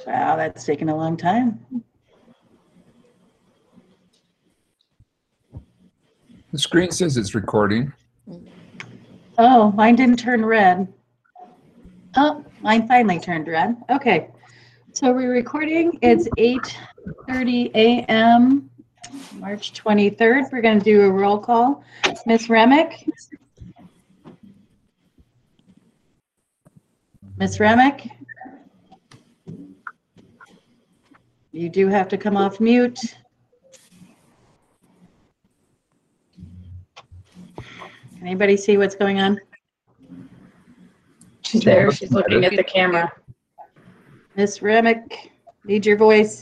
Wow, that's taken a long time. The screen says it's recording. Oh, mine didn't turn red. Oh, mine finally turned red. Okay, so we're recording. It's 8:30 a.m. March 23rd. We're going to do a roll call. Ms. Remick? Ms. Remick? You do have to come off mute. Anybody see what's going on? She's there. She's looking at the camera. Ms. Remick, need your voice.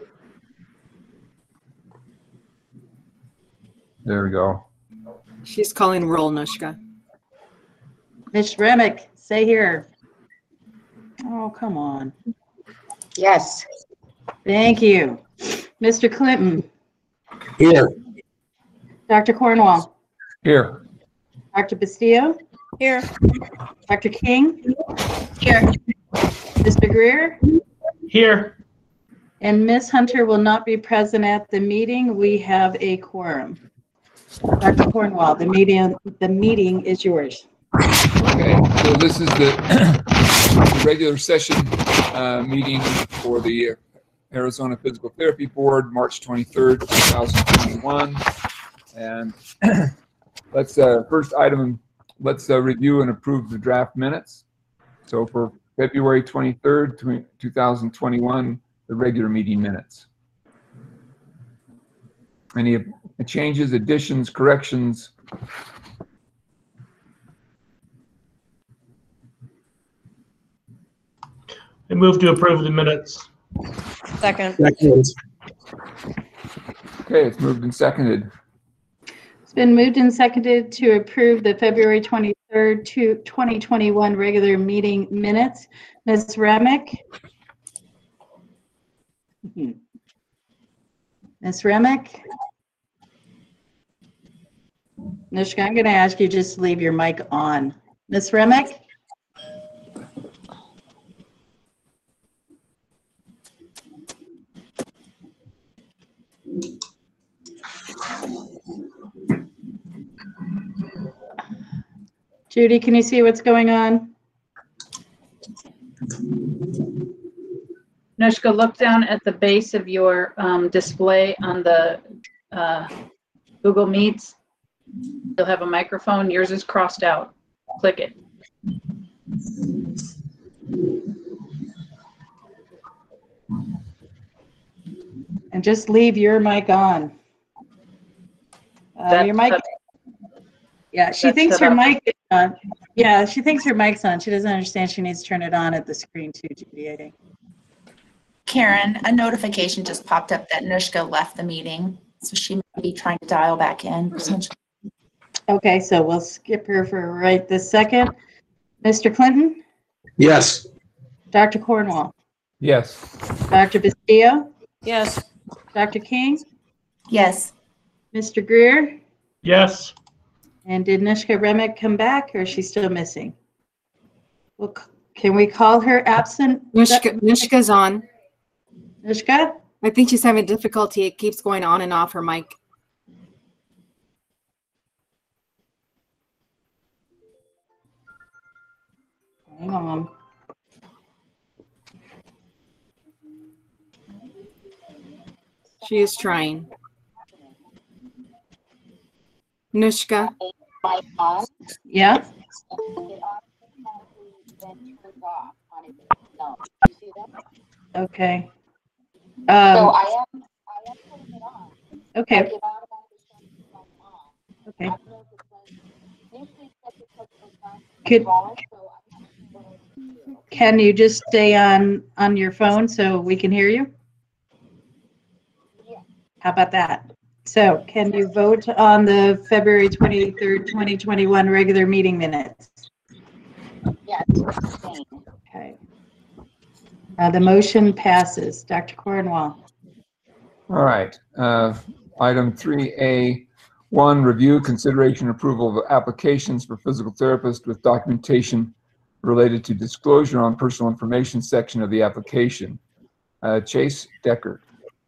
There we go. She's calling roll, Nushka. Ms. Remick, say here. Oh, come on. Yes. Thank you. Mr. Clinton. Here. Dr. Cornwall. Here. Dr. Bastillo. Here. Dr. King. Here. Mr. Greer. Here. And Ms. Hunter will not be present at the meeting. We have a quorum. Dr. Cornwall, the meeting is yours. Okay, so this is the regular session meeting for the Arizona Physical Therapy Board, March 23rd, 2021. And let's first item, let's review and approve the draft minutes. So for February 23rd, 2021, the regular meeting minutes. Any changes, additions, corrections? I move to approve the minutes. Second. Okay, it's moved and seconded. It's been moved and seconded to approve the February 23rd, 2021 regular meeting minutes. Ms. Remick? Ms. Remick? Nushka, I'm going to ask you just to leave your mic on. Ms. Remick? Judy, can you see what's going on? Nushka, look down at the base of your display on the Google Meets. You'll have a microphone. Yours is crossed out. Click it. And just leave your mic on. Your mic. Yeah, she thinks her mic is on. Yeah, she thinks her mic's on. She doesn't understand she needs to turn it on at the screen too, Judy, I think. Karen, a notification just popped up that Nushka left the meeting, so she may be trying to dial back in. Okay, so we'll skip her for right this second. Mr. Clinton? Yes. Dr. Cornwall? Yes. Dr. Bastillo? Yes. Dr. King? Yes. Mr. Greer? Yes. And did Nushka Remick come back, or is she still missing? Well, can we call her absent? Nushka's on. Nushka? I think she's having difficulty. It keeps going on and off her mic. Hang on. She is trying. Nushka. Yeah? Okay. So I am putting it on. Okay. Okay. Can you just stay on your phone so we can hear you? How about that? So can you vote on the February 23rd, 2021 regular meeting minutes? Yes. Okay. The motion passes. Dr. Cornwall. All right. Item 3A1, review, consideration, approval of applications for physical therapists with documentation related to disclosure on personal information section of the application. Chase Deckard.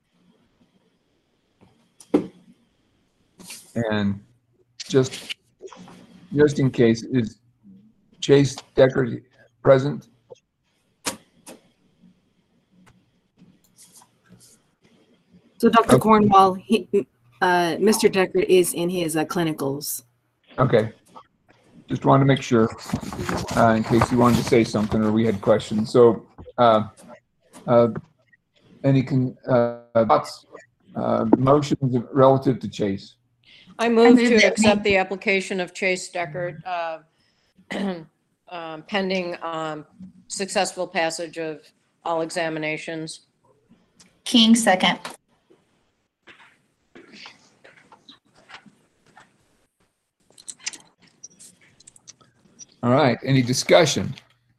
And just in case, is Chase Deckard present? So Dr. Okay. Cornwall, Mr. Deckard is in his clinicals. Okay. Just wanted to make sure in case you wanted to say something or we had questions. So any thoughts, motions relative to Chase? I move to accept the application of Chase Deckard pending successful passage of all examinations. King, second. All right. Any discussion?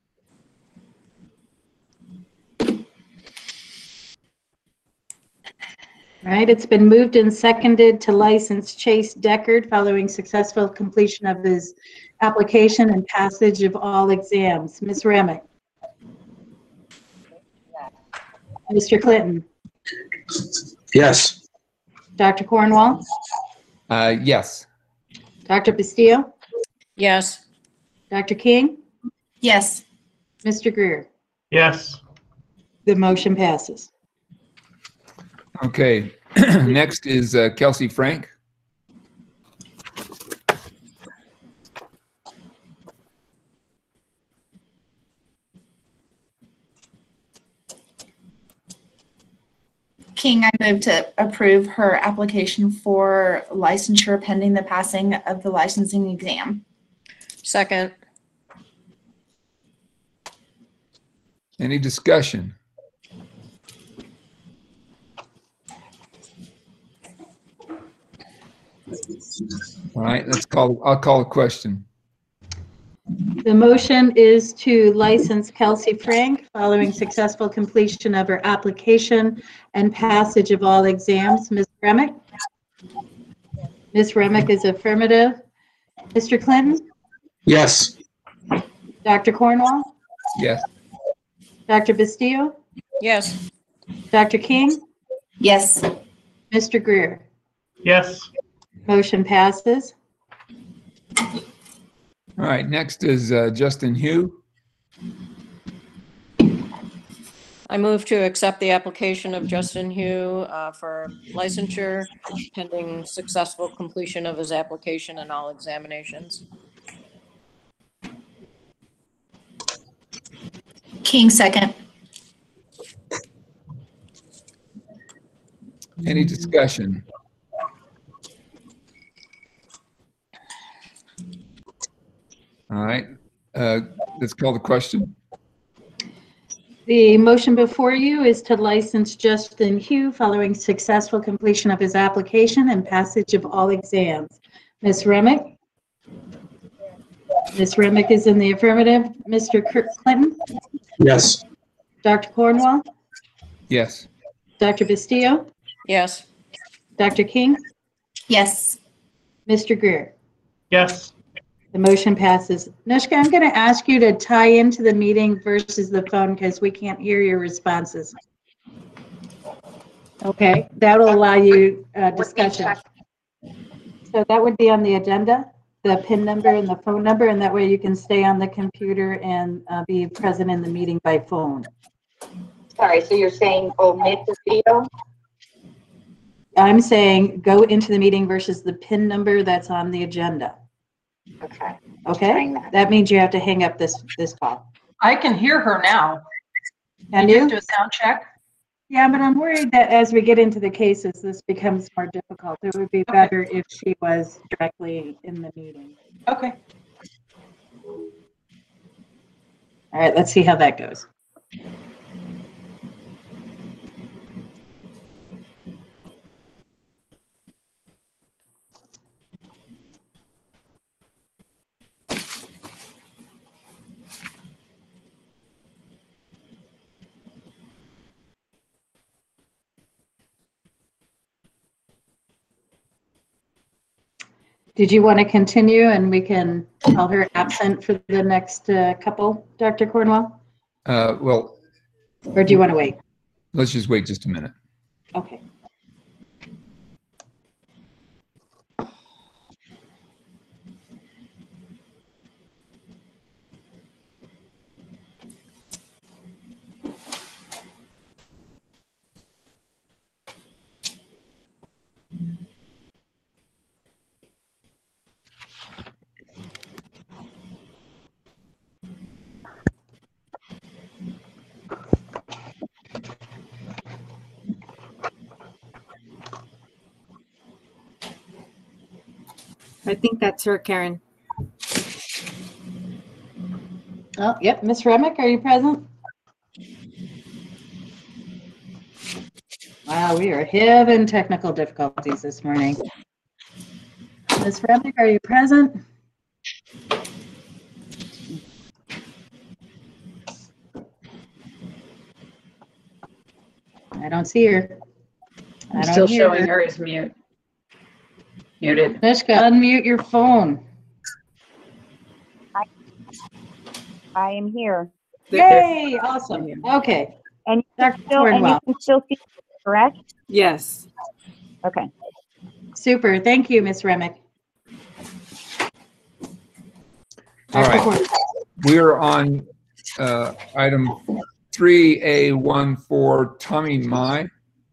All right, it's been moved and seconded to license Chase Deckard following successful completion of his application and passage of all exams. Ms. Remick? Mr. Clinton? Yes. Dr. Cornwall? Yes. Dr. Bastillo? Yes. Dr. King? Yes. Mr. Greer? Yes. The motion passes. Okay. Next is Kelsey Frank. King, I move to approve her application for licensure pending the passing of the licensing exam. Second. Any discussion? All right, I'll call a question. The motion is to license Kelsey Frank following successful completion of her application and passage of all exams. Ms. Remick? Ms. Remick is affirmative. Mr. Clinton? Yes. Dr. Cornwall? Yes. Dr. Bastillo? Yes. Dr. King? Yes. Mr. Greer? Yes. Motion passes. All right, next is Justin Hugh. I move to accept the application of Justin Hugh for licensure pending successful completion of his application and all examinations. King, second. Any discussion? All right, let's call the question. The motion before you is to license Justin Hugh following successful completion of his application and passage of all exams. Ms. Remick? Ms. Remick is in the affirmative. Mr. Clinton? Yes. Dr. Cornwall? Yes. Dr. Bastillo? Yes. Dr. King? Yes. Mr. Greer? Yes. The motion passes. Nushka, I'm going to ask you to tie into the meeting versus the phone because we can't hear your responses. Okay, that'll allow you discussion. So that would be on the agenda, the PIN number and the phone number, and that way you can stay on the computer and be present in the meeting by phone. Sorry, so you're saying omit the video? I'm saying go into the meeting versus the PIN number that's on the agenda. Okay. Okay? Trying that. That means you have to hang up this call. I can hear her now. And You you? do a sound check? Yeah, but I'm worried that as we get into the cases, this becomes more difficult. It would be better if she was directly in the meeting. Okay. All right, let's see how that goes. Did you want to continue and we can call her absent for the next couple, Dr. Cornwall? Well, Or do you want to wait? Let's just wait just a minute. Okay. I think that's her, Karen. Oh, yep. Ms. Remick, are you present? Wow, we are having technical difficulties this morning. Ms. Remick, are you present? I don't see her. I I'm don't still hear showing her as muted. Mishka, unmute your phone. I am here. Yay, awesome. Okay. And Dr. you Cornwell. can still see, correct? Yes. Okay. Super. Thank you, Ms. Remick. All right. We're on item 3A14, Tommy Mai.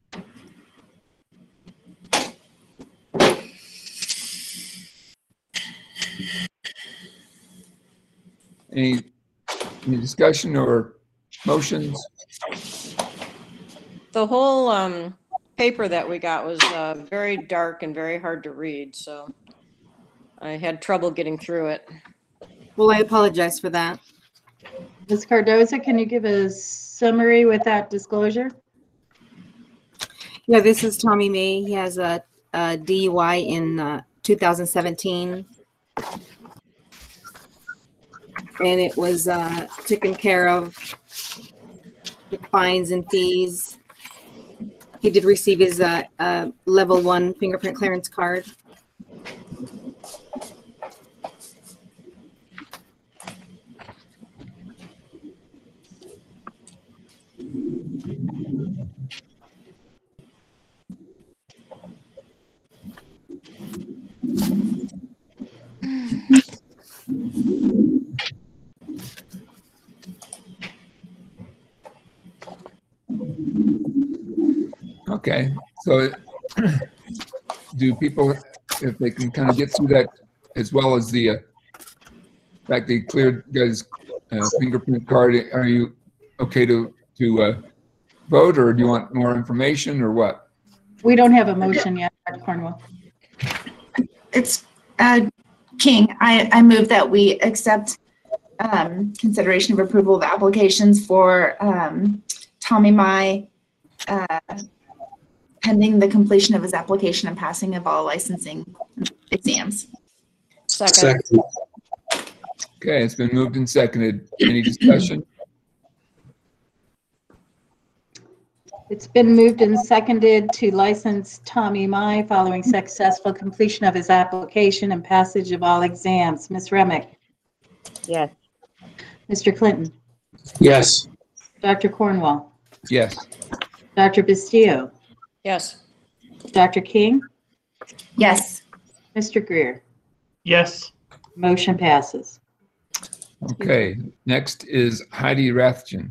Any discussion or motions? The whole paper that we got was very dark and very hard to read, so I had trouble getting through it. Well, I apologize for that. Ms. Cardoza, can you give a summary with that disclosure? Yeah, this is Tommy May. He has a DUI in 2017. And it was taken care of with fines and fees. He did receive his level 1 fingerprint clearance card. Okay, so do people, if they can kind of get through that, as well as the fact they cleared guys' fingerprint card, are you okay to vote, or do you want more information, or what? We don't have a motion yet, Dr. Cornwell. It's King. I move that we accept consideration of approval of applications for Tommy Mai pending the completion of his application and passing of all licensing exams. Second. Okay, it's been moved and seconded. Any discussion? It's been moved and seconded to license Tommy Mai following successful completion of his application and passage of all exams. Ms. Remick, Yes. Mr. Clinton, Yes. Dr. Cornwell, Yes. Dr. Bastillo, Yes. Dr. King, Yes. Mr. Greer. Yes. Motion passes. Okay, next is Heidi Rathjen.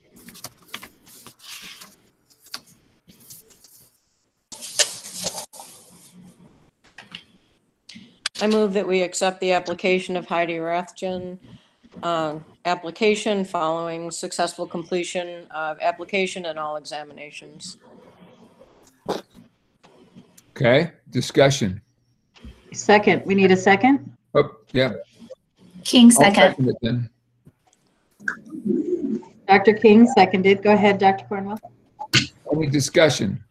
I move that we accept the application of Heidi Rathjen, application following successful completion of application and all examinations. Okay, discussion. Second, we need a second? Oh, yeah. King I'll second. it then. Dr. King seconded. Go ahead, Dr. Cornwell. Any discussion?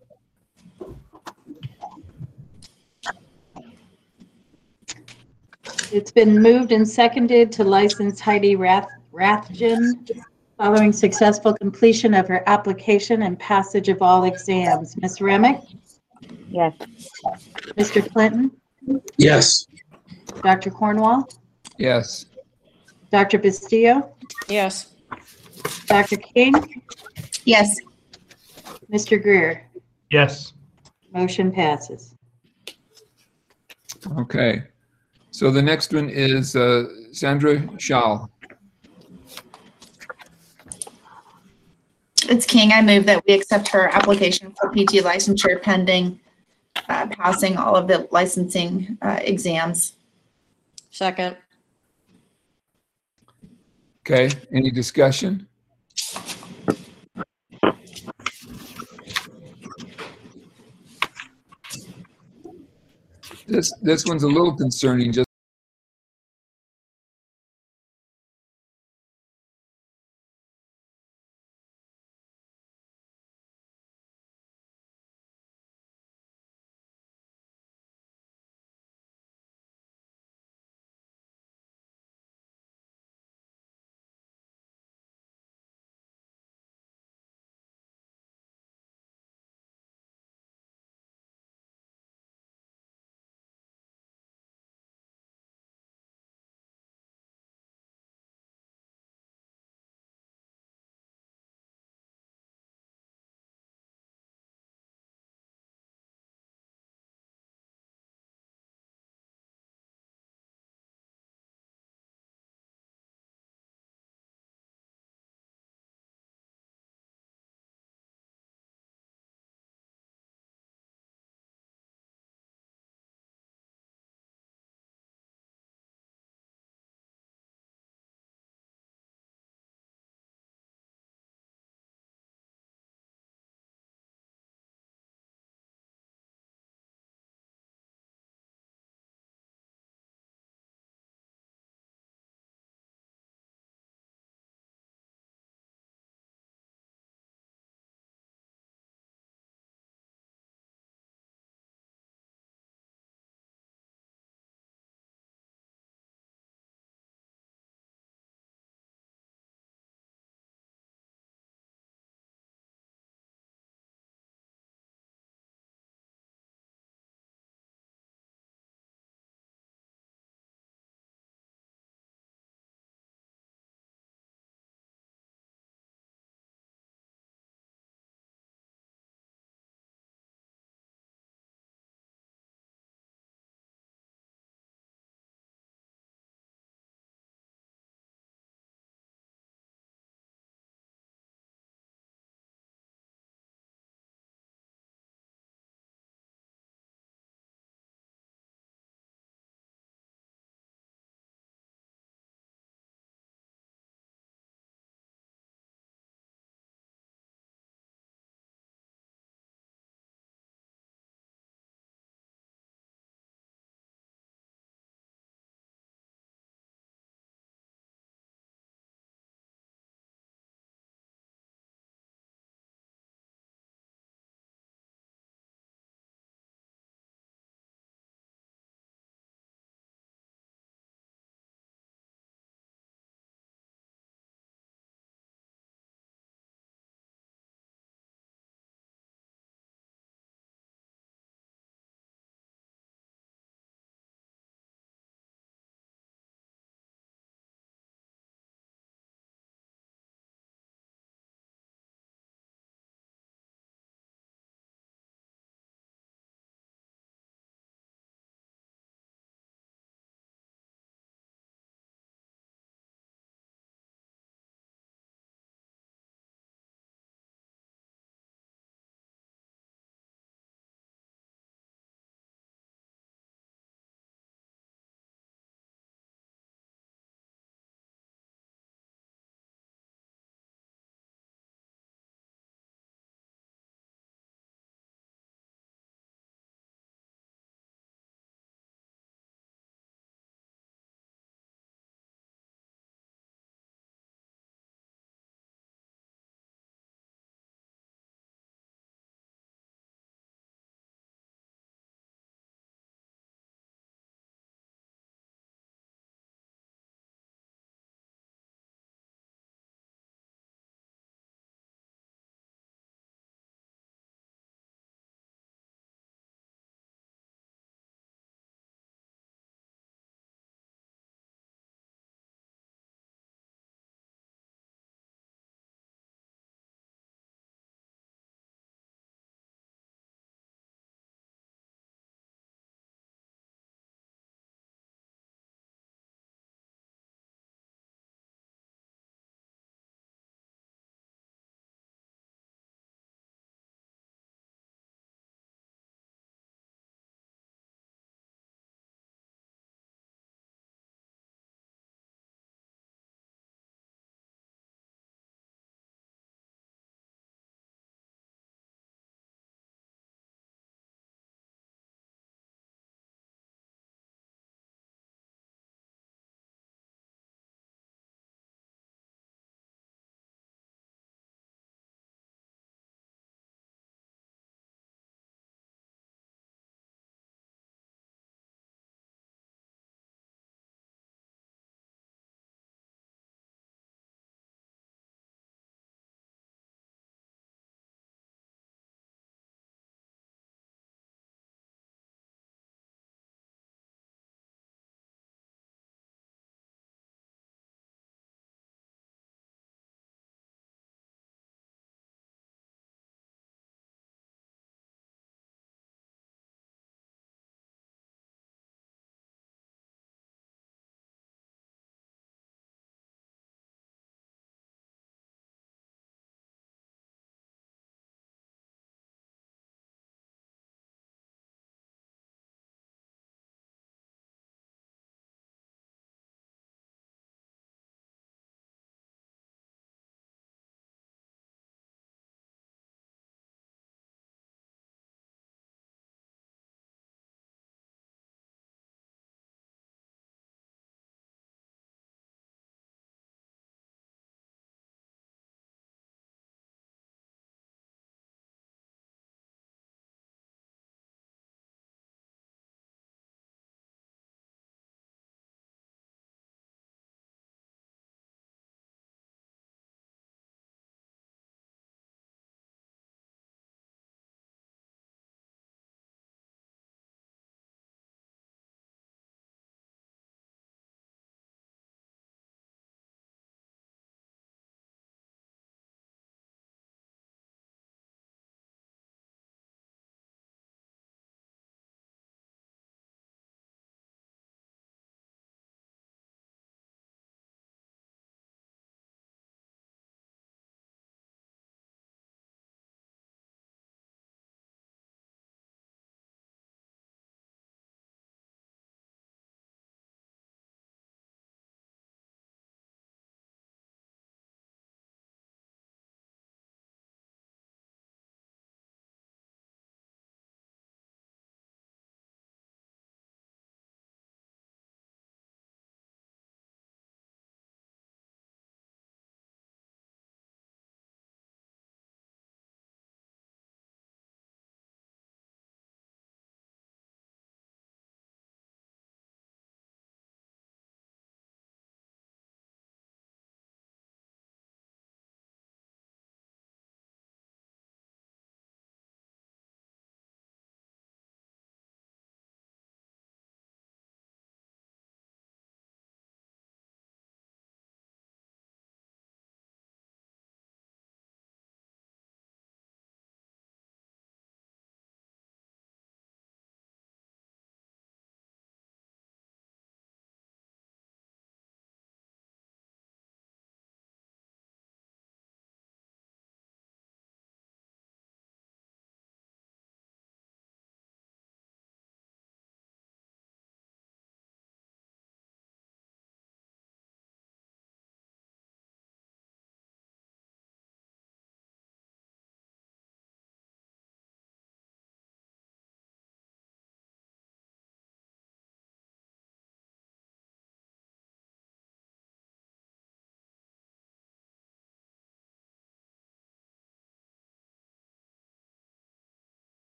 It's been moved and seconded to license Heidi Rathjen following successful completion of her application and passage of all exams. Ms. Remick, Yes. Mr. Clinton, Yes. Dr. Cornwell, Yes. Dr. Bastillo, Yes. Dr. King, Yes. Mr. Greer. Yes. Motion passes. Okay. So the next one is Sandra Schall. It's King. I move that we accept her application for PT licensure pending passing all of the licensing exams. Second. Okay, any discussion? This one's a little concerning, just